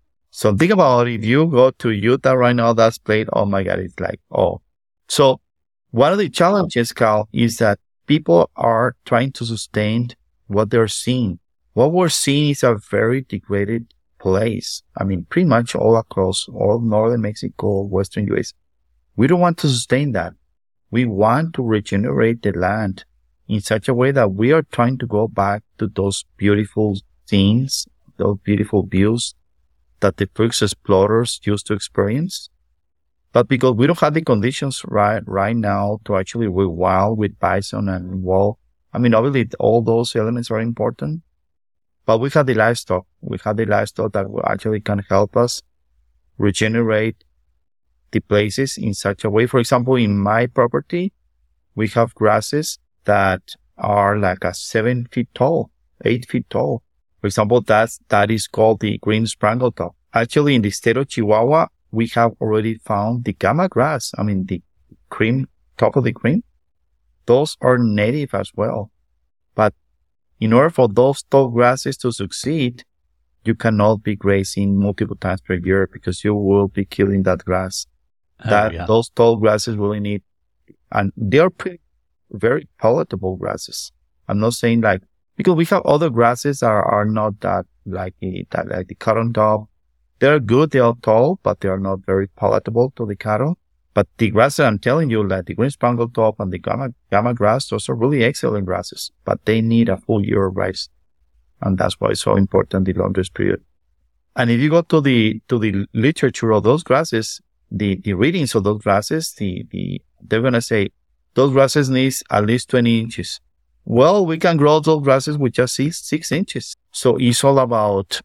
So think about it. If you go to Utah right now, that's played, oh my God, it's like, oh. So one of the challenges, Carl, is that people are trying to sustain what they're seeing. What we're seeing is a very degraded place. I mean, pretty much all across all northern Mexico, western U S. We don't want to sustain that. We want to regenerate the land in such a way that we are trying to go back to those beautiful scenes, those beautiful views that the first explorers used to experience. But because we don't have the conditions right right now to actually be wild with bison and wolf, I mean, obviously all those elements are important, but we have the livestock. We have the livestock that will actually can help us regenerate the places in such a way. For example, in my property, we have grasses that are like a seven feet tall, eight feet tall. For example, that's, that is called the green sprangletop. Actually, in the state of Chihuahua, we have already found the gama grass. I mean, the cream, top of the cream. Those are native as well. But in order for those tall grasses to succeed, you cannot be grazing multiple times per year because you will be killing that grass. Oh, that, yeah. Those tall grasses really need, and they are pretty very palatable grasses. I'm not saying like, because we have other grasses that are, are not that like the, that, like the cotton top. They're good, they are tall, but they are not very palatable to the cattle. But the grasses I'm telling you, like the green sprangletop and the gamma, gamma grass, those are really excellent grasses, but they need a full year of rice. And that's why it's so important, the longest period. And if you go to the to the literature of those grasses, the, the readings of those grasses, the, the they're gonna say those grasses need at least twenty inches. Well, we can grow those grasses with just six, six inches. So it's all about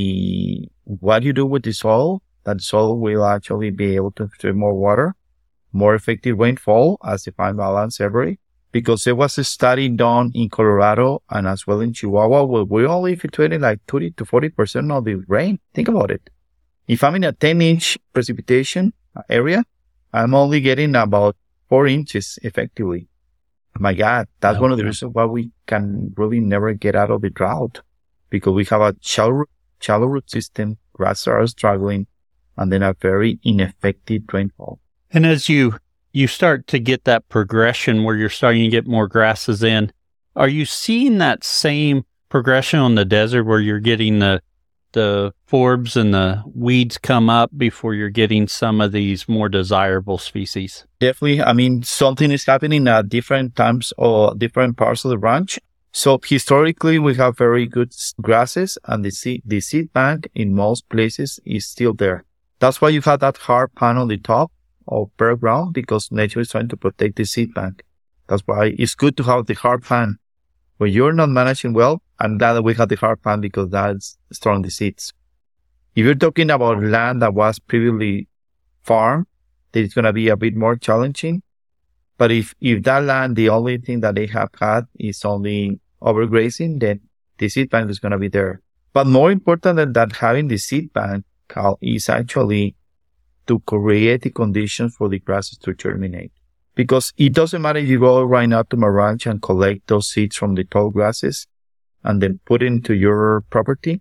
the what you do with the soil. That soil will actually be able to absorb more water, more effective rainfall as defined by Alan Severy. Because there was a study done in Colorado and as well in Chihuahua where we only filtrated like thirty to forty percent of the rain. Think about it. If I'm in a ten inch precipitation area, I'm only getting about four inches effectively. My God, that's okay. One of the reasons why we can really never get out of the drought, because we have a shallow, shallow root system, grasses are struggling, and then a very ineffective rainfall. And as you you start to get that progression where you're starting to get more grasses in, are you seeing that same progression on the desert where you're getting the the forbs and the weeds come up before you're getting some of these more desirable species? Definitely. I mean, something is happening at different times or different parts of the ranch. So historically, we have very good grasses, and the seed, the seed bank in most places is still there. That's why you have that hard pan on the top of bare ground, because nature is trying to protect the seed bank. That's why it's good to have the hard pan. When you're not managing well, I'm glad that we have the hard pan because that's storing the seeds. If you're talking about land that was previously farmed, then it's going to be a bit more challenging. But if, if that land, the only thing that they have had is only overgrazing, then the seed bank is going to be there. But more important than that, having the seed bank, Cal, is actually to create the conditions for the grasses to germinate. Because it doesn't matter if you go right now to my ranch and collect those seeds from the tall grasses and then put it into your property.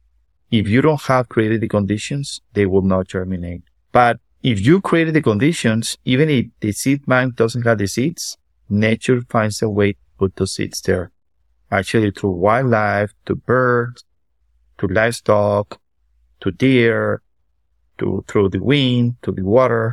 If you don't have created the conditions, they will not germinate. But if you created the conditions, even if the seed bank doesn't have the seeds, nature finds a way to put those seeds there. Actually, through wildlife, to birds, to livestock, to deer, to through the wind, to the water.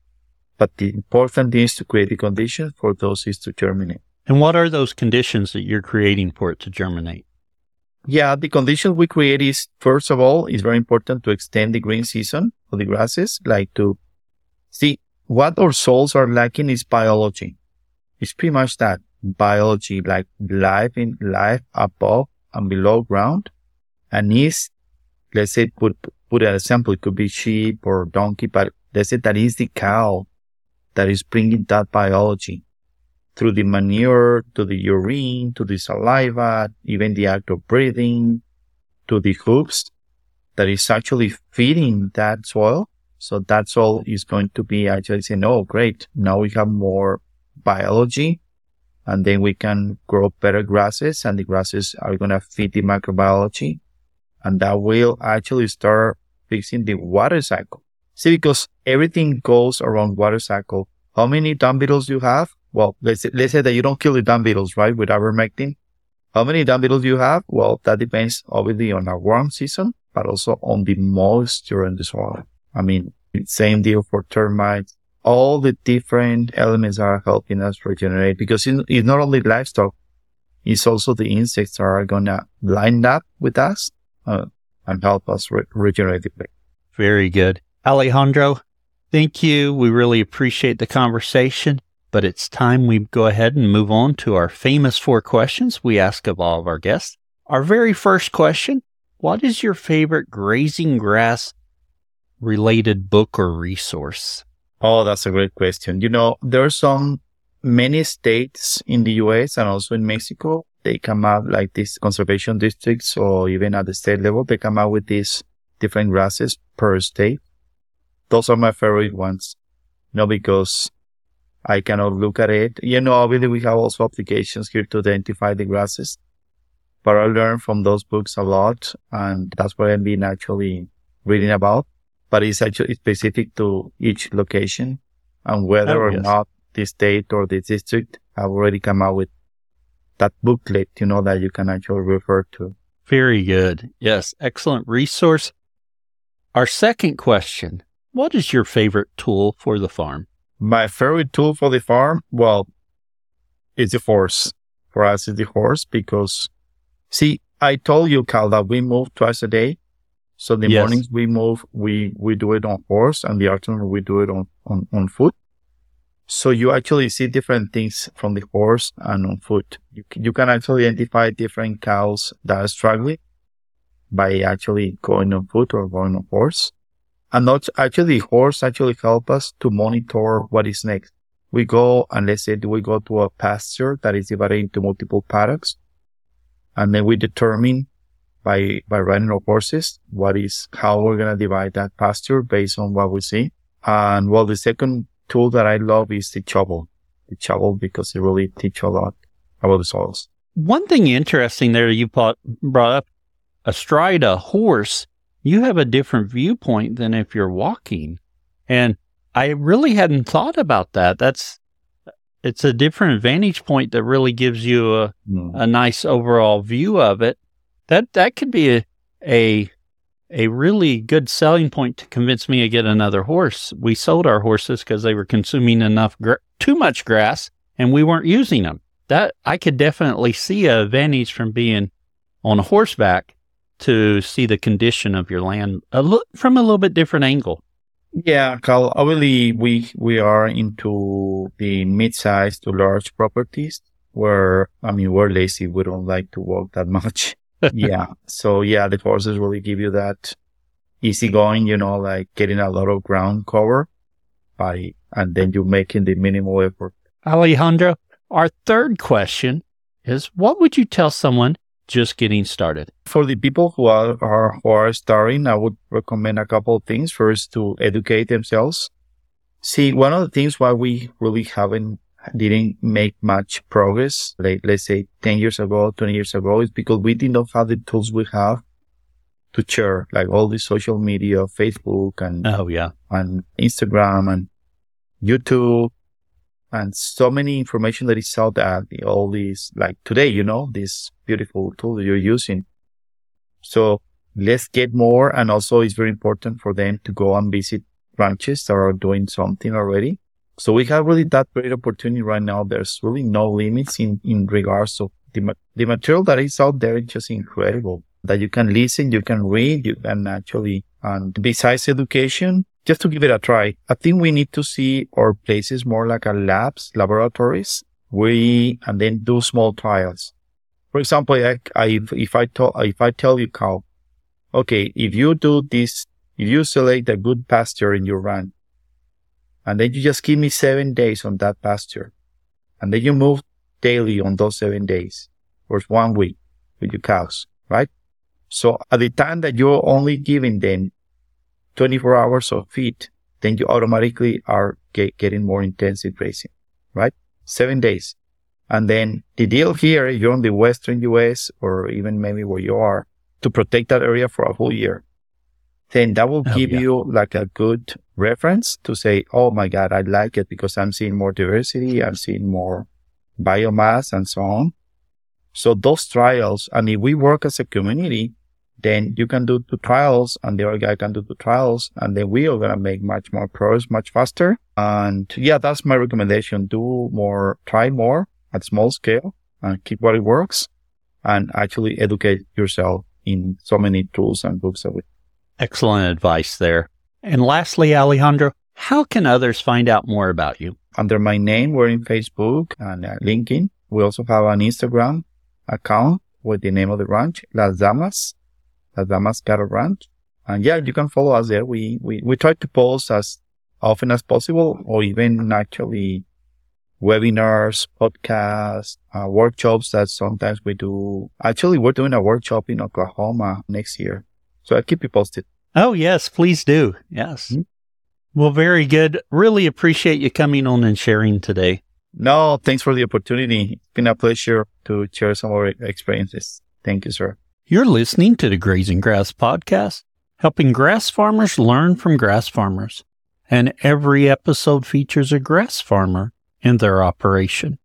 But the important thing is to create the conditions for those seeds to germinate. And what are those conditions that you're creating for it to germinate? Yeah, the conditions we create is, first of all, it's very important to extend the green season for the grasses. Like to see what our soils are lacking is biology. It's pretty much that biology, like life in life above and below ground. And is, let's say, put, put an example, it could be sheep or donkey, but let's say that is the cow that is bringing that biology through the manure, to the urine, to the saliva, even the act of breathing, to the hooves that is actually feeding that soil. So that soil is going to be actually saying, oh, great. Now we have more biology, and then we can grow better grasses, and the grasses are going to feed the microbiology, and that will actually start fixing the water cycle. See, because everything goes around water cycle. How many dung beetles do you have? Well, let's say, let's say that you don't kill the dung beetles, right, with ivermectin. How many dung beetles do you have? Well, that depends obviously on our warm season, but also on the moisture in the soil. I mean, same deal for termites. All the different elements are helping us regenerate, because it's not only livestock, it's also the insects that are going to line up with us uh, and help us re- regenerate the place. Very good. Alejandro, thank you. We really appreciate the conversation, but it's time we go ahead and move on to our famous four questions we ask of all of our guests. Our very first question, what is your favorite grazing grass related book or resource? Oh, that's a great question. You know, there are some, many states in the U S and also in Mexico, they come out like these conservation districts, or even at the state level, they come out with these different grasses per state. Those are my favorite ones. You know, because I cannot look at it. You know, obviously we have also applications here to identify the grasses, but I learned from those books a lot, and that's what I've been actually reading about. But it's actually specific to each location, and whether oh, yes. or not the state or the district have already come out with that booklet, you know, that you can actually refer to. Very good. Yes, excellent resource. Our second question, what is your favorite tool for the farm? My favorite tool for the farm, well, it's the horse. For us, it's the horse because, see, I told you, Cal, that we move twice a day. So the Yes. mornings we move, we, we do it on horse, and the afternoon we do it on, on, on foot. So you actually see different things from the horse and on foot. You, c- you can actually identify different cows that are struggling by actually going on foot or going on horse. And not actually, horse actually help us to monitor what is next. We go, and let's say we go to a pasture that is divided into multiple paddocks, and then we determine by, by riding our horses what is, how we're going to divide that pasture based on what we see. And well, the second tool that I love is the shovel. The shovel, because it really teach a lot about the soils. One thing interesting there you brought brought up, astride a horse, you have a different viewpoint than if you're walking. And I really hadn't thought about that. That's, it's a different vantage point that really gives you a, Mm. a nice overall view of it. That, that could be a, a, a really good selling point to convince me to get another horse. We sold our horses because they were consuming enough, gra- too much grass, and we weren't using them. That, I could definitely see a advantage from being on a horseback to see the condition of your land a li- from a little bit different angle. Yeah, Carl, obviously we, we are into the mid-sized to large properties where, I mean, we're lazy. We don't like to walk that much. Yeah. So yeah, the horses really give you that easy going, you know, like getting a lot of ground cover by, and then you're making the minimal effort. Alejandro, our third question is, what would you tell someone just getting started? For the people who are, are who are starting, I would recommend a couple of things. First, to educate themselves. See, one of the things why we really haven't didn't make much progress, like let's say ten years ago, twenty years ago, is because we did not have the tools we have to share, like all the social media, Facebook and Oh, yeah. and Instagram and YouTube, and so many information that is out there. All these, like today, you know, this beautiful tool that you're using. So let's get more. And also it's very important for them to go and visit ranches that are doing something already. So we have really that great opportunity right now. There's really no limits in, in regards to the, ma- the material that is out there. Is just incredible that you can listen, you can read, you can actually, and besides education, just to give it a try, I think we need to see our places more like a labs, laboratories. We, and then do small trials. For example, I, I, if I tell, if I tell you, Carl, okay, if you do this, if you select a good pasture in your ranch, and then you just give me seven days on that pasture, and then you move daily on those seven days, or one week with your cows, right? So at the time that you're only giving them twenty-four hours of feed, then you automatically are get, getting more intensive grazing, right? Seven days. And then the deal here, you're in the Western U S or even maybe where you are, to protect that area for a whole year. Then that will Oh, give yeah. you like a good reference to say, oh my God, I like it because I'm seeing more diversity. I'm seeing more biomass and so on. So those trials, and if we work as a community, then you can do two trials and the other guy can do two trials, and then we are going to make much more progress much faster. And yeah, that's my recommendation. Do more, try more at small scale and keep what it works, and actually educate yourself in so many tools and books that we. Excellent advice there. And lastly, Alejandro, how can others find out more about you? Under my name, we're in Facebook and uh, LinkedIn. We also have an Instagram account with the name of the ranch, Las Damas, Las Damas Cattle Ranch. And yeah, you can follow us there. We, we, we try to post as often as possible, or even actually webinars, podcasts, uh, workshops that sometimes we do. Actually, we're doing a workshop in Oklahoma next year. So I'll keep you posted. Oh, yes, please do. Yes. Mhm. Well, very good. Really appreciate you coming on and sharing today. No, thanks for the opportunity. It's been a pleasure to share some of our experiences. Thank you, sir. You're listening to the Grazing Grass Podcast, helping grass farmers learn from grass farmers. And every episode features a grass farmer and their operation.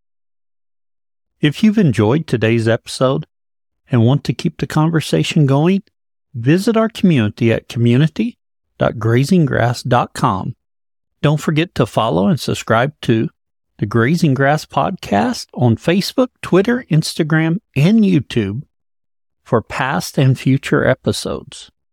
If you've enjoyed today's episode and want to keep the conversation going, visit our community at community dot grazing grass dot com. Don't forget to follow and subscribe to the Grazing Grass Podcast on Facebook, Twitter, Instagram, and YouTube for past and future episodes.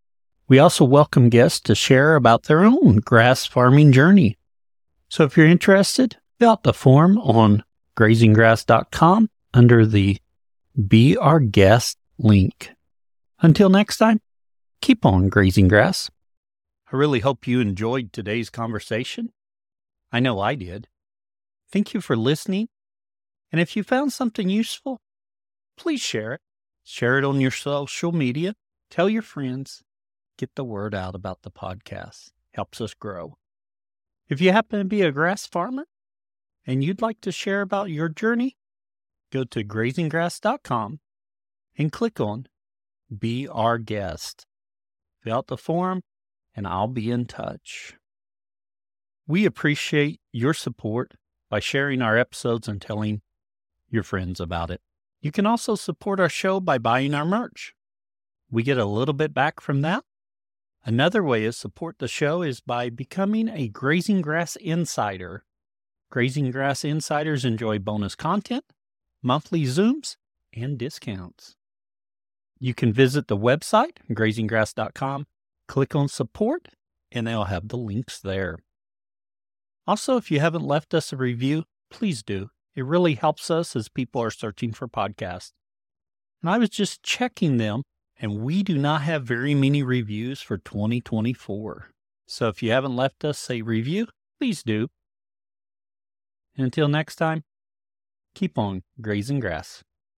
We also welcome guests to share about their own grass farming journey. So if you're interested, fill out the form on grazing grass dot com under the Be Our Guest link. Until next time, keep on grazing grass. I really hope you enjoyed today's conversation. I know I did. Thank you for listening. And if you found something useful, please share it. Share it on your social media. Tell your friends. Get the word out about the podcast. Helps us grow. If you happen to be a grass farmer and you'd like to share about your journey, go to grazing grass dot com and click on Be Our Guest. Fill out the form and I'll be in touch. We appreciate your support by sharing our episodes and telling your friends about it. You can also support our show by buying our merch. We get a little bit back from that. Another way to support the show is by becoming a Grazing Grass Insider. Grazing Grass Insiders enjoy bonus content, monthly Zooms, and discounts. You can visit the website, grazing grass dot com, click on support, and they'll have the links there. Also, if you haven't left us a review, please do. It really helps us as people are searching for podcasts. And I was just checking them, and we do not have very many reviews for twenty twenty-four. So if you haven't left us a review, please do. Until next time, keep on grazing grass.